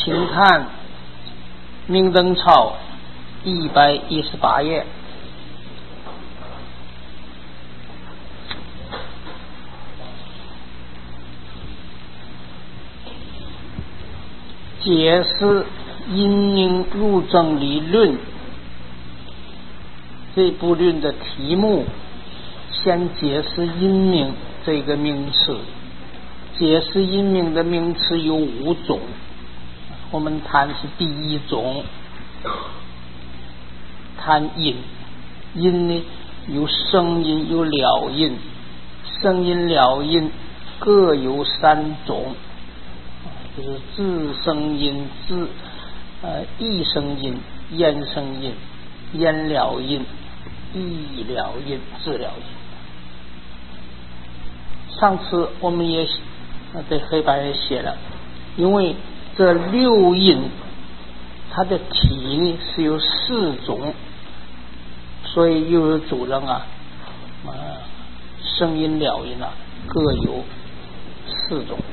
请看明灯抄118页。解释因应入证理论这部论的题目，先解释因明这个名词。解释因明的名词有5种，我们谈是第一种，谈因。因呢有声音有了因，声音了因各有3种，就是自声音、异声音、咽声音、咽了音、异了音、自了音。上次我们也在黑板也写了，因为这6音它的体呢是有4种，所以又有主张声音了音各有4种。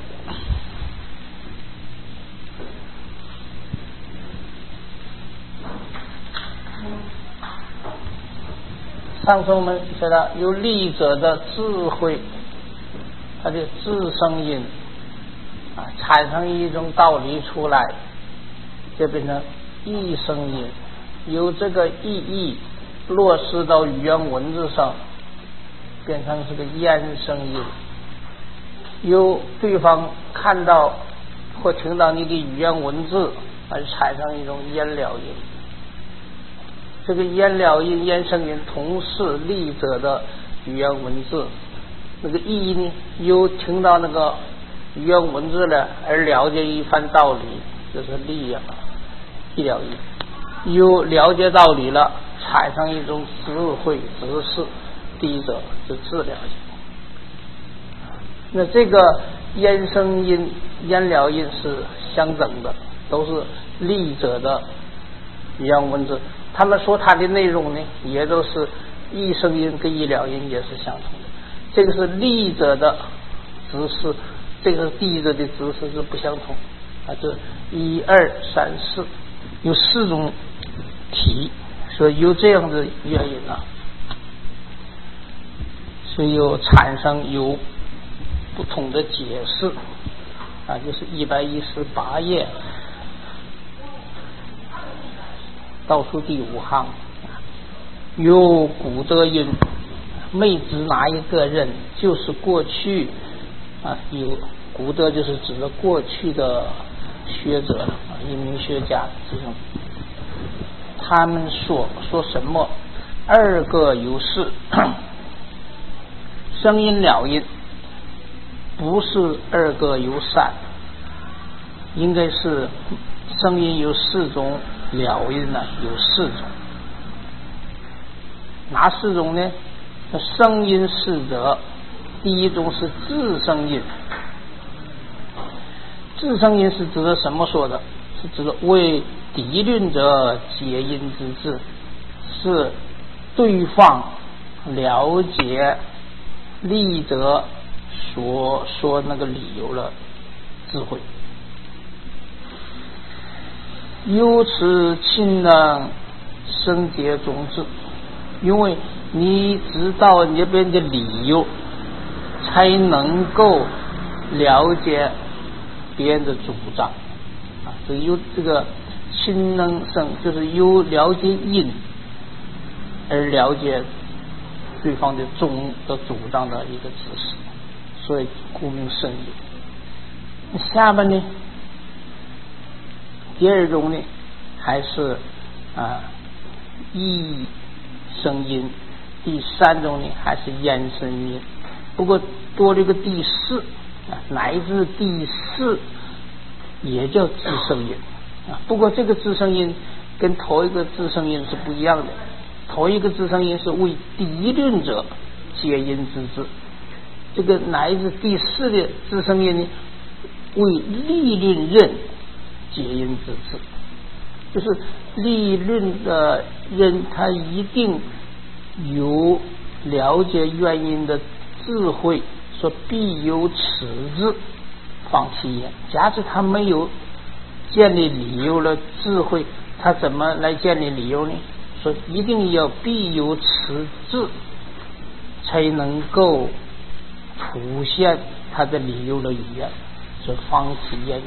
上次我们说到有理者的智慧，它的自声音产生一种道理出来，就变成异声音，由这个意义落实到语言文字上，变成是个咽声音，由对方看到或听到你的语言文字而产生一种咽了音。这个咽了音、咽声音同是理者的语言文字，那个意义呢，由听到那个语言文字了而了解一番道理，这是理意了音。由了解道理了，产生一种智慧、知识，理者是自了音。那这个咽声音、咽了音是相等的，都是理者的语言文字。他们说它的内容呢，也都是异声音跟异了音也是相同的。这个是理者的知识，这个是理者的知识是不相同。这1、2、3、4有4种题，所以有这样的原因所以产生有不同的解释就是118页倒数第5行，有古德云，没指哪一个人，就是过去有古德就是指的过去的学者一名学家这种，他们说什么2个有事，声音了音不是2个有3，应该是声音有4种，了音有4种。哪4种呢？声音4者，第一种是自声音。自声音是指的什么说的？是指的为敌论者解音之智，是对方了解理者所说那个理由了智慧。由此亲能生解种子，因为你知道那边的理由，才能够了解别人的主张这由这个亲能生，就是由了解因而了解对方的主张的一个知识，所以顾名生因。下面呢，第2种呢还是异声音，第3种呢还是咽声音，不过多了一个第4乃至第4也叫自声音不过这个自声音跟头一个自声音是不一样的，头一个自声音是为敌论者解音之智，这个乃至第4的自声音呢为理论人解音之智，就是理论的人他一定有了解原因的智慧，说必有此智方其言。假使他没有建立理由的智慧，他怎么来建立理由呢？说一定要必有此智，才能够出现他的理由的语言，是方体言语。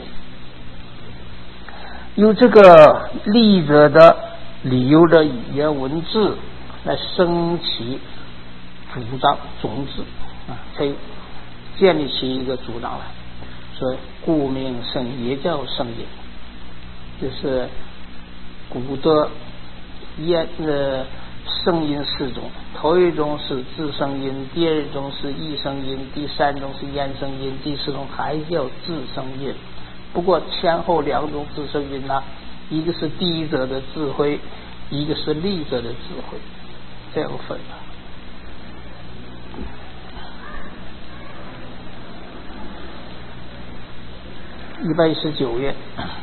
由这个立者的理由的语言文字来升起主张种子才建立起一个主张来，所以故名声也叫声音，就是古的声音四种，头一种是字声音，第二种是意声音，第三种是言声音，第四种还叫字声音。不过前后两种字声音一个是第者的智慧，一个是立者的智慧，这样分了。119页，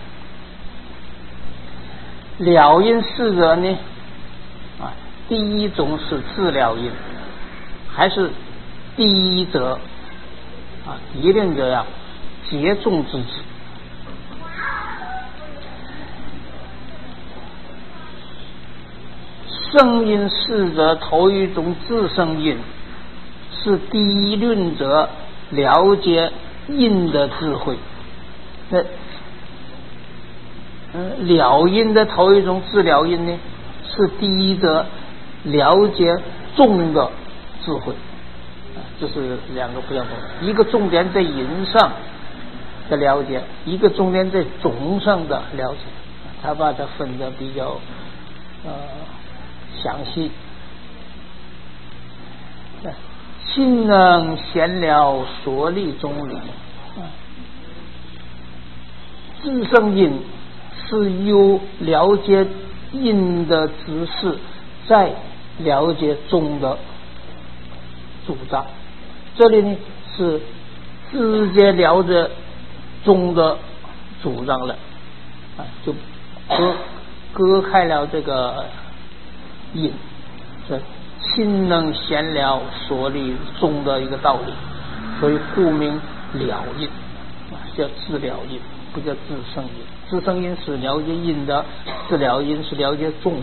了音四者呢第一种是自了音，还是第一者敌人者结众之子。声音四者头一种自声音，是第一论者了解音的智慧。那了音的头一种自了音呢，是第一者了解众的智慧。这是两个不相同，一个重点在音上的了解，一个重点在种上的了解，他把它分得比较详细。心能闲了所立中理，自声音是由了解音的知识，再了解中的主张。这里呢是直接了解中的主张了，就割开了这个音，是心能闲了所立中的一个道理，所以故名了音，叫自了音，不叫自声音。自声音是了解音的，自了音是了解中的。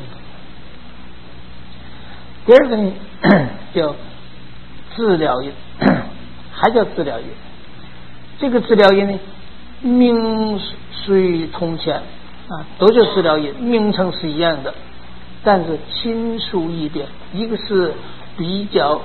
第二个呢叫自了音，还叫自了音。这个自了音呢名虽同前都叫自了音，名称是一样的，但是亲疏异别，一个是比较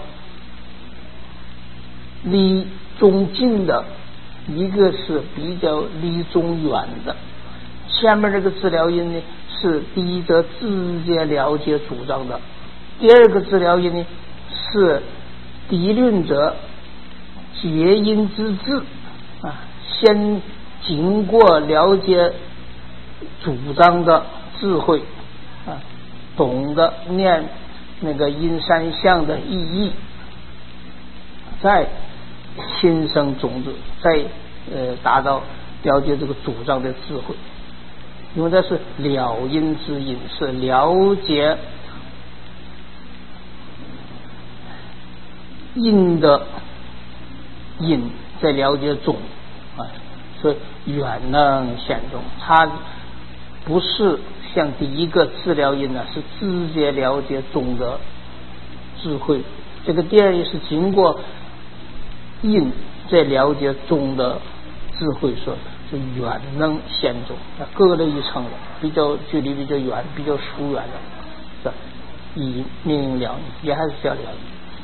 离中近的，一个是比较离中远的。下面这个自了音呢是第一者直接了解主张的，第二个自了音呢是敌论者结音之智先经过了解主张的智慧懂得念那个阴山相的意义，再心生种子，再达到了解这个主张的智慧。因为这是了音之音，是了解音的音，再了解中所以远能显中。它不是像第一个自了音是直接了解中的智慧，这个第二是经过音再了解中的智慧，说是远能显中，隔了一层了，比较距离比较远，比较疏远的，以命了音，也还是叫了音。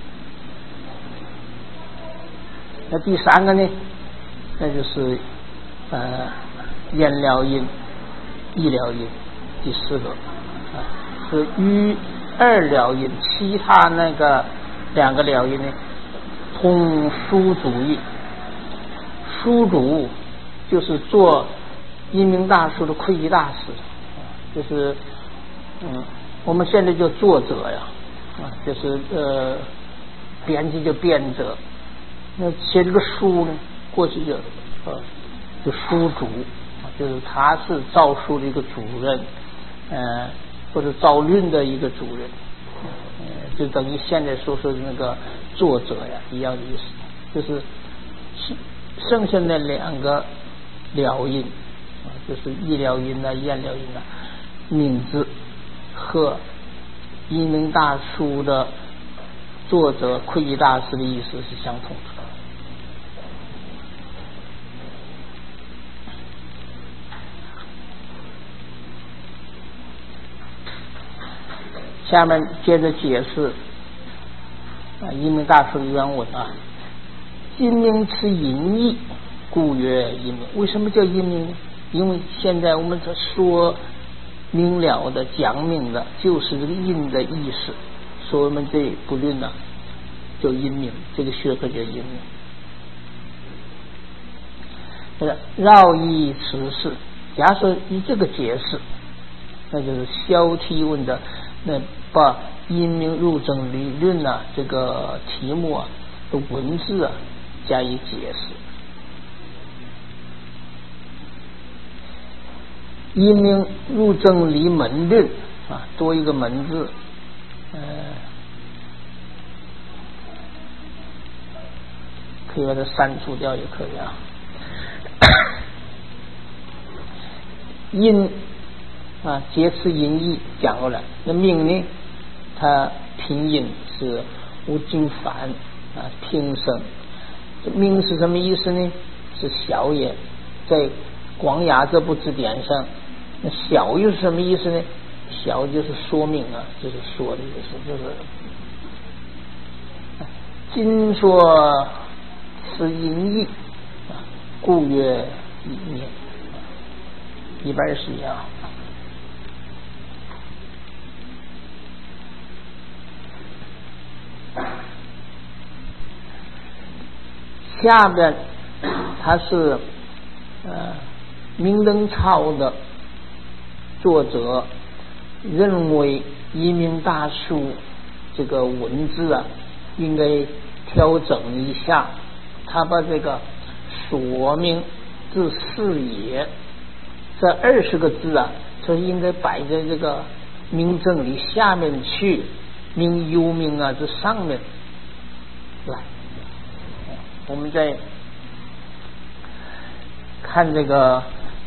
那第三个呢，那就是言了音、意了音。第四个是与二了音，其他那个两个了音呢通书主义。书主就是做阴明大书的会计大师，就是我们现在叫作者呀，就是编辑叫编者。那写这个书呢，过去就书主，就是他是造书的一个主任，或者造论的一个主任，就等于现在说的那个作者呀一样的意思。就是剩下那两个了音就是医疗音啊、验疗音啊，名字和阴明大书的作者窥基大师的意思是相同的。下面接着解释阴明大师的原文啊。阴明持隐义，故曰阴明。为什么叫阴明呢？因为现在我们这说明了的、讲明的，就是这个阴的意识，所以我们这部论呢叫阴明，这个学科叫阴明。绕义持事，假如说以这个解释，那就是萧提问的那把阴明入证理论啊这个题目啊的文字啊加以解释。阴明入证理门论啊，多一个门字，可以把它删除掉也可以啊。阴啊，皆持音义讲过来。那明呢，它拼音是无尽凡啊，平声。明是什么意思呢？是小也，在广雅这部字典上，那小又是什么意思呢？小就是说明啊，就是说的意思，就是今说是音义啊，故曰一明。121啊。下边他是明灯超的作者认为阴明大书这个文字啊应该调整一下，他把这个说明至是也这20个字啊，这应该摆在这个明正理下面去，明幽明啊这上面来。我们再看这个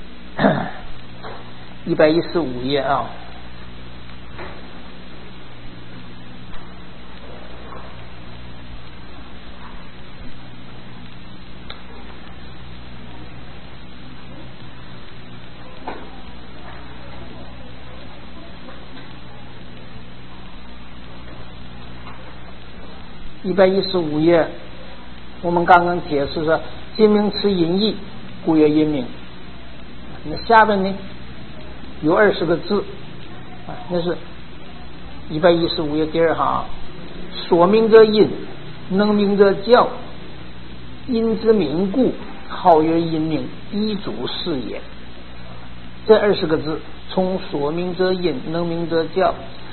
115页啊。115页，我们刚刚解释说阴明持隐义，故曰阴明。那下边呢有20个字啊，那是115页第2行，所明者阴，能明者教，阴之明故，号曰阴明，一主是也。这20个字，从所明者阴，能明者教，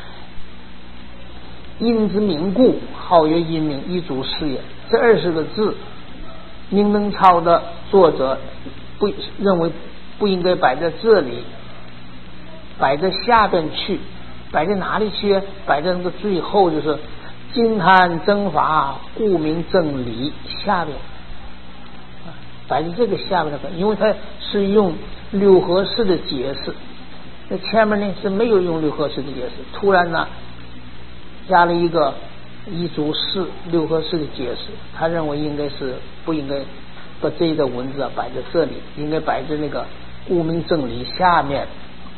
阴之明故，号曰阴明，一主是也。这20个字，明灯超的作者不认为不应该摆在这里，摆在下边去。摆在哪里去？摆在那个最后，就是金坛正法，故名正理下边，摆在这个下面的，因为它是用六合式的解释，那前面呢是没有用六合式的解释，突然呢加了一个一组式六合式的解释，他认为应该是不应该把这一个文字摆在这里，应该摆在那个故名正理下面，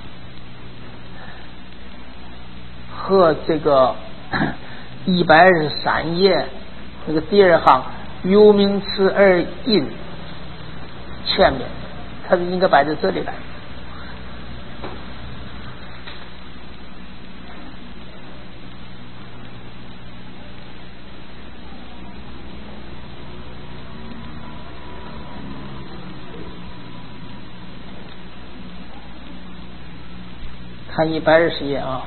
和这个123页那个第2行幽明持二印前面，它是应该摆在这里来。看120页啊。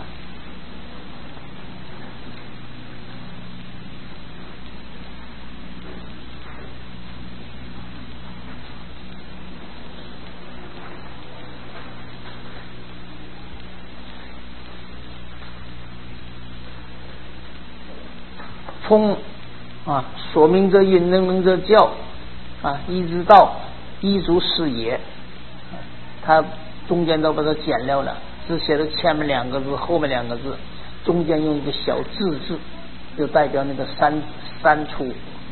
从说明者阴，能明者教一直到一足是也， 他中间都把它剪掉了，只写了前面2个字，后面2个字，中间用一个小字，就代表那个删除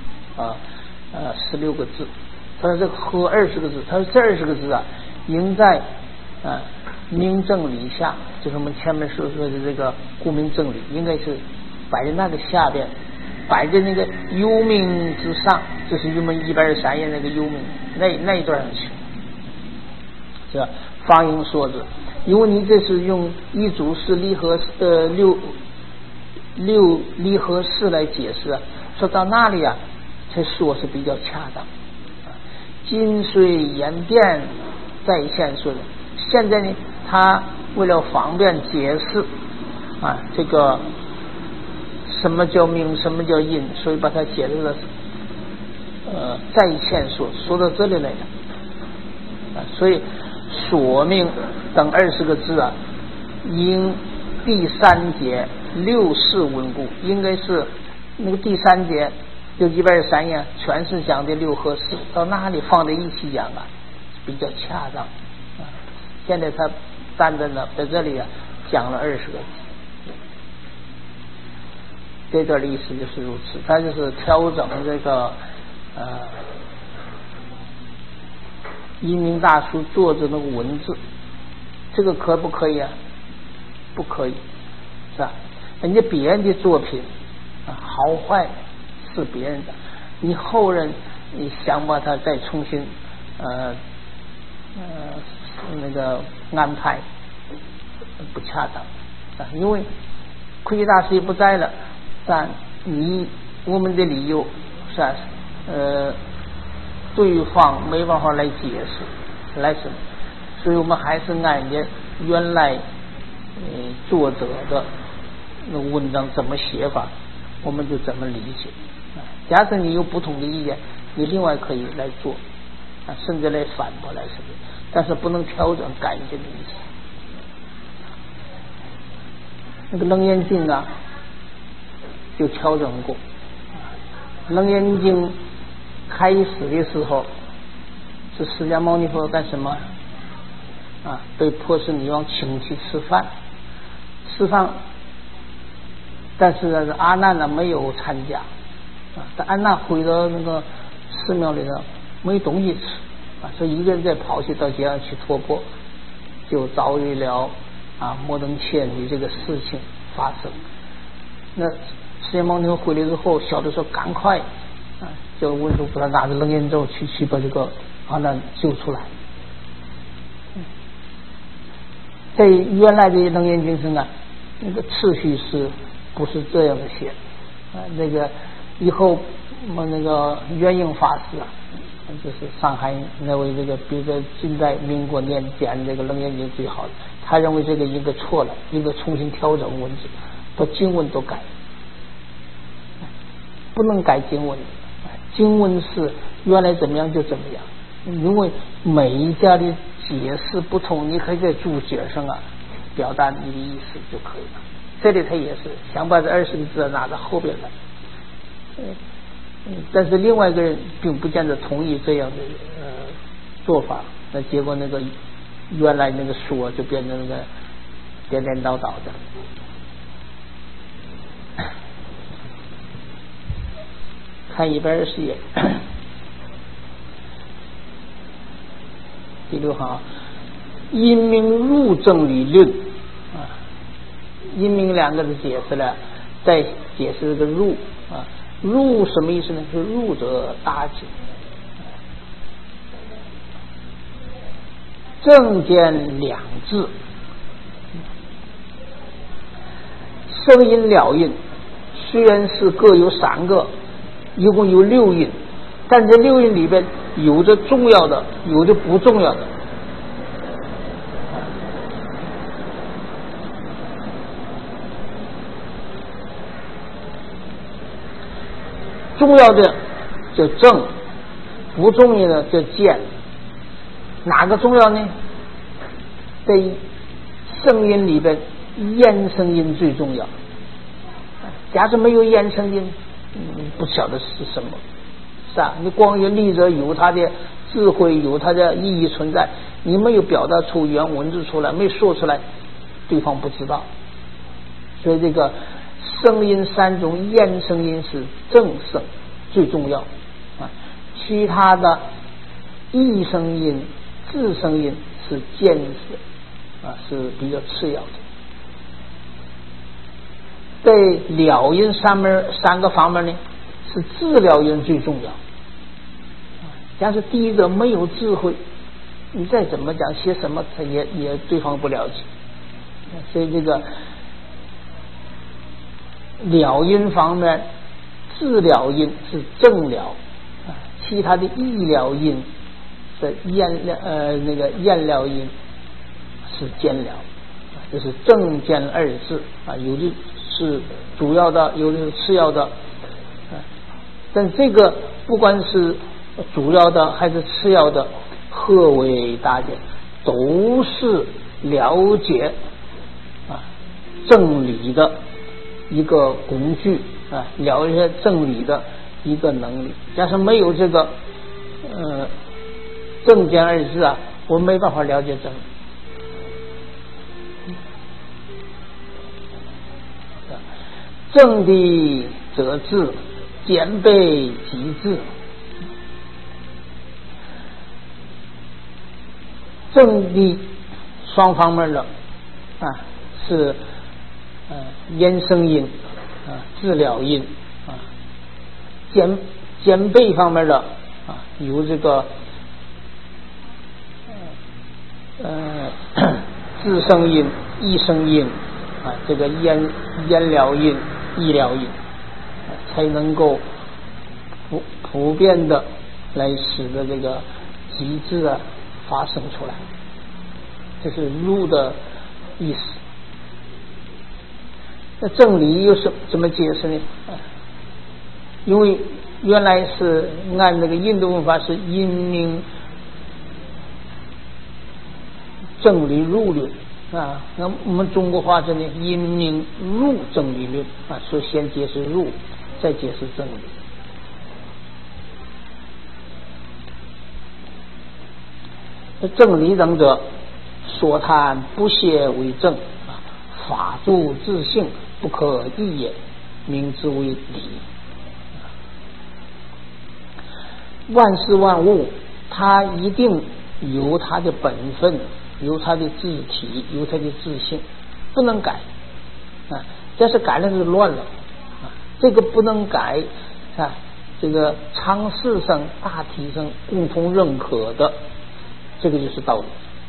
16个字。他说这个和20个字，他说这20个字啊，应在明正里下，就是我们前面所说的这个顾名正理，应该是摆在那个下边，摆在那个幽冥之上，就是我们123页那个幽冥那一段上去，是吧？方应说之，因为你这是用一组式离合六离合式来解释啊，说到那里啊才说是比较恰当。今虽言辩在线说的，现在呢他为了方便解释这个什么叫命，什么叫因，所以把它解释的在线说到这里来了所以说命等20个字啊，应第3节6事稳固，应该是那个第3节就123页全是讲的6和4，到那里放在一起讲啊比较恰当现在他单单的在这里啊讲了20个字，这段的意思就是如此，他就是调整这个移民大书作者那个文字，这个可不可以啊？不可以，是吧？人家别人的作品好坏是别人的，你后人你想把它再重新那个安排不恰当因为科学大师也不在了，但我们的理由是吧对方没办法来解释来什么，所以我们还是按照原来作者的那文章怎么写法，我们就怎么理解假设你有不同的意见，你另外可以来做甚至来反驳来什么，但是不能调整改这个意思。那个楞严经啊就调整过，楞严经开始的时候是释迦牟尼佛干什么被波斯女王请去吃饭，但是阿难呢没有参加但阿难回到那个寺庙里头没东西吃所以一个人再跑去到街上去托钵，就遭遇了摩登伽女这个事情发生。那释迦牟尼佛回来之后，小的时候赶快就文殊菩萨拿着楞严咒去把这个阿难救出来。在原来的楞严经上那个次序是不是这样的写那个以后那个圆应法师就是上海那位这个比如说近代民国年间这个楞严经最好的，他认为这个应该错了，应该重新调整文字，把经文都改，不能改经文，经文是原来怎么样就怎么样，因为每一家的解释不同，你可以在注解上表达你的意思就可以了。这里他也是想把这20个字拿到后边来但是另外一个人并不见得同意这样的做法，那结果那个原来那个说就变成那个颠颠倒倒的。看120页第6行，因明入正理论因明2个字解释了，再解释这个入入什么意思呢？是入者大解，正见2字，声音了音，虽然是各有3个，一共有6音，但这6音里边有着重要的，有着不重要的。重要的叫正，不重要的叫见。哪个重要呢？在声音里边，咽声音最重要。假设没有咽声音，不晓得是什么，是吧？你光有立者有它的智慧，有它的意义存在， 你没有表达出原文字出来，没说出来，对方不知道。所以这个声音三种，咽声音是正声最重要啊，其他的意声音、字声音是间声啊，是比较次要的。在了音三个方面呢，是治疗音最重要。但是第一个没有智慧，你再怎么讲写什么，他也对方不了解。所以这个了音方面，治疗音是正了啊，其他的意了音的咽了音是间了，这是正间二字啊，有的是主要的，有的是次要的，但这个不管是主要的还是次要的，何为大解，都是了解啊正理的一个工具啊，了解正理的一个能力。假设没有这个正见二字啊，我没办法了解正理。正的则治，兼备即治。正的双方面的啊是咽声音啊，治疗音啊，兼备方面的啊有这个字声音、意声音啊，这个咽了音、意了音，才能够普遍的来使得这个极致啊发生出来，这是入的意思。那正理又是怎么解释呢？因为原来是按那个印度文法是因明正理入论啊，那我们中国话这呢因明入正理论啊，所以先解释入，再解释正理。正理等者，所谈不歇为正啊，法住自性，不可易也，名之为理。万事万物，它一定有它的本分，有它的自体，有它的自性，不能改啊。但是改了就乱了啊，这个不能改啊。这个常识上、大体上共同认可的，这个就是道理。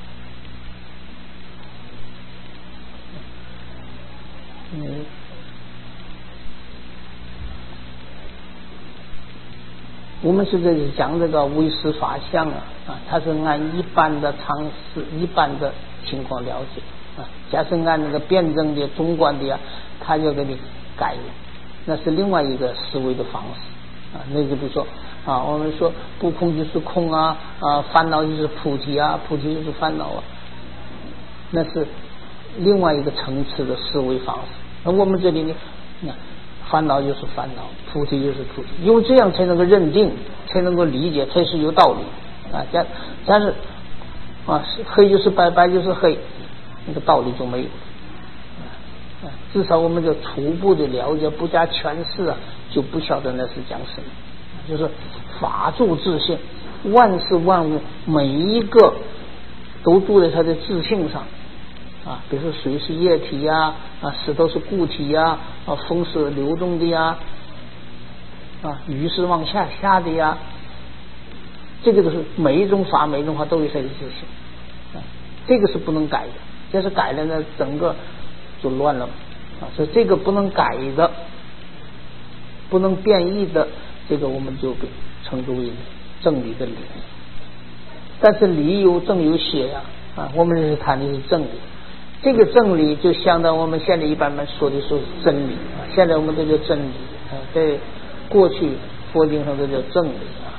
我们是这里讲这个唯识法相啊，它是按一般的常识、一般的情况了解啊。假设按那个辩证的、中观的呀，他就给你改了，那是另外一个思维的方式啊。那就比如说啊，我们说不空就是空啊，烦恼就是菩提啊，菩提就是烦恼啊，那是另外一个层次的思维方式。而我们这里呢，烦恼就是烦恼，菩提就是菩提，因为这样才能够认定，才能够理解，才是有道理啊。但是啊，黑就是白，白就是黑，那个道理就没有了。至少我们就初步的了解，不加诠释啊，就不晓得那是讲什么。就是法住自性，万事万物每一个都住在它的自性上啊，比如说水是液体呀，石头是固体呀，风是流动的呀，雨是往下下的呀，这个都是每一种法都有它的自性，这个是不能改的。要是改了呢，整个就乱了啊。所以这个不能改的、不能变异的，这个我们就称之为正理的理。但是理有正有邪呀，我们是谈的是正理。这个正理就相当我们现在一般说的是真理啊，现在我们都叫真理啊，在过去佛经上都叫正理啊。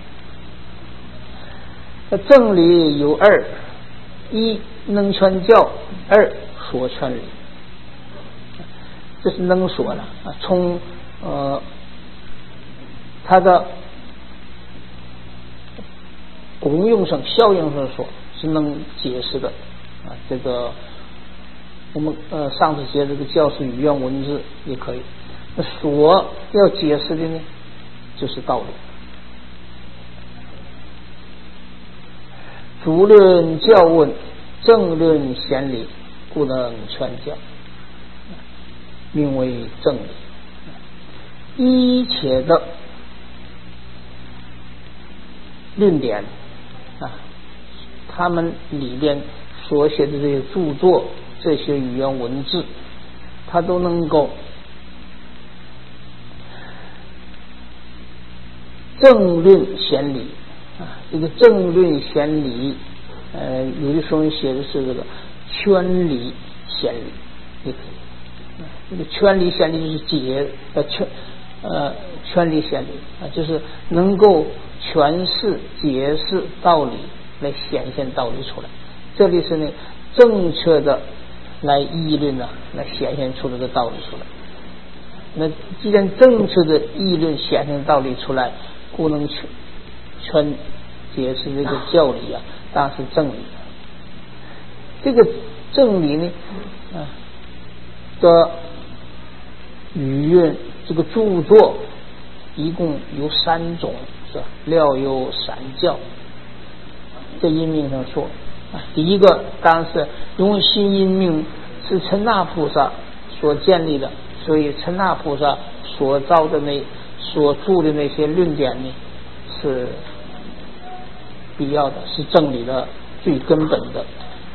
那正理有二：一能劝教，二说劝理。这是能说了啊，从它的功用上、效应上说是能解释的啊。这个我们上次学这个教师语言文字也可以。那所要解释的呢，就是道理。主论教问，正论贤理，故能全教，名为正理。一切的论点啊，他们里边所写的这些著作，这些语言文字，它都能够正论贤理啊。这个正论贤理，有的时候写的是这个圈理贤理也可以。这个圈理贤理就是圈理贤理啊，就是能够诠释解释道理，来显现道理出来。这里是呢正确的来议论呢，来显现出这个道理出来。那既然正确的议论显现道理出来，故能全解释这个教理啊，当然是正理。这个正理呢的语言，这个著作一共有3种，是吧？料有三教。在音命上说第一个当然是因为新音命是陈那菩萨所建立的，所以陈那菩萨所著的那些论点呢，是必要的，是正理的最根本的。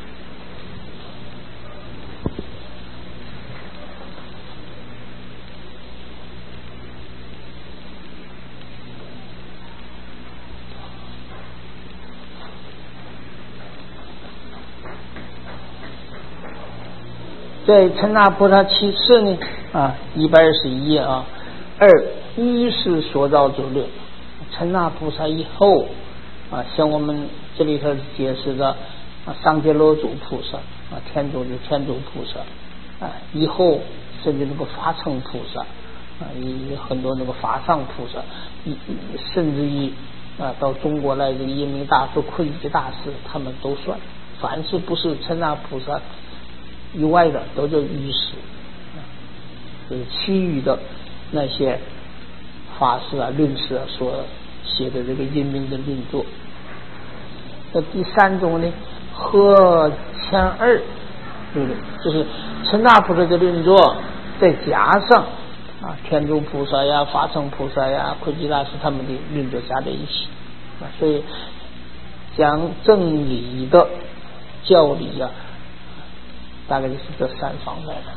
在陈那菩萨其次呢121页一是所造之论。陈那菩萨以后像我们这里头解释的桑杰罗祖菩萨天竺的天竺菩萨以后甚至那个法称菩萨有很多那个法上菩萨，甚至于到中国来这个因明大师、慧基大师，他们都算。凡是不是陈那菩萨以外的都叫于师，就是其余的那些法师论师所写的这个因明的论作。那第3种呢，和前2论，就是陈那菩萨的论作，再加上天竺菩萨呀、法称菩萨呀、慧基大师他们的论作加在一起所以讲正理的教理大概就是这3方面的。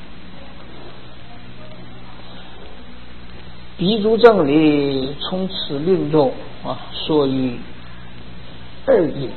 彼诸正理，从此论中说于2因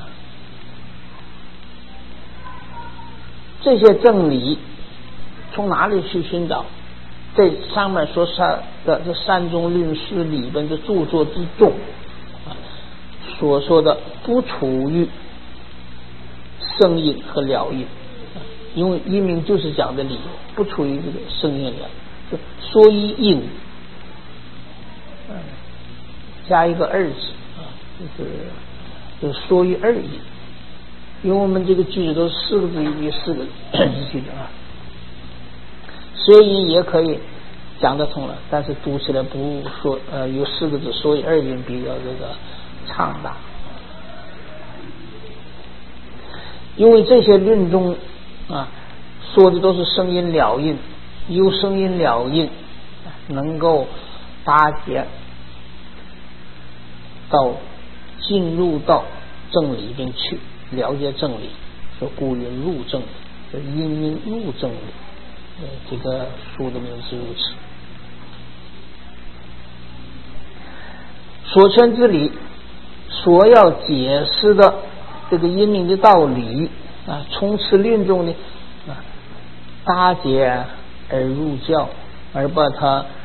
这些正理从哪里去寻找？在上面所说的这3种论师里边的著作之中所说的不处于声音和了音，因为因明就是讲的理，不处于这个声音了，就说一音加一个2字就是说于2音。因为我们这个句子都是4个字一句4个字一句的所以也可以讲得通了，但是读起来不说有4个字，所以2音比较这个畅大。因为这些论中说的都是声音了音，由声音了音能够搭结到进入到正理中去，了解正理，说故云入正理，说因因入正理。这个书的名字如此。所圈之理，所要解释的这个因明的道理从此论中呢搭结而入教，而把它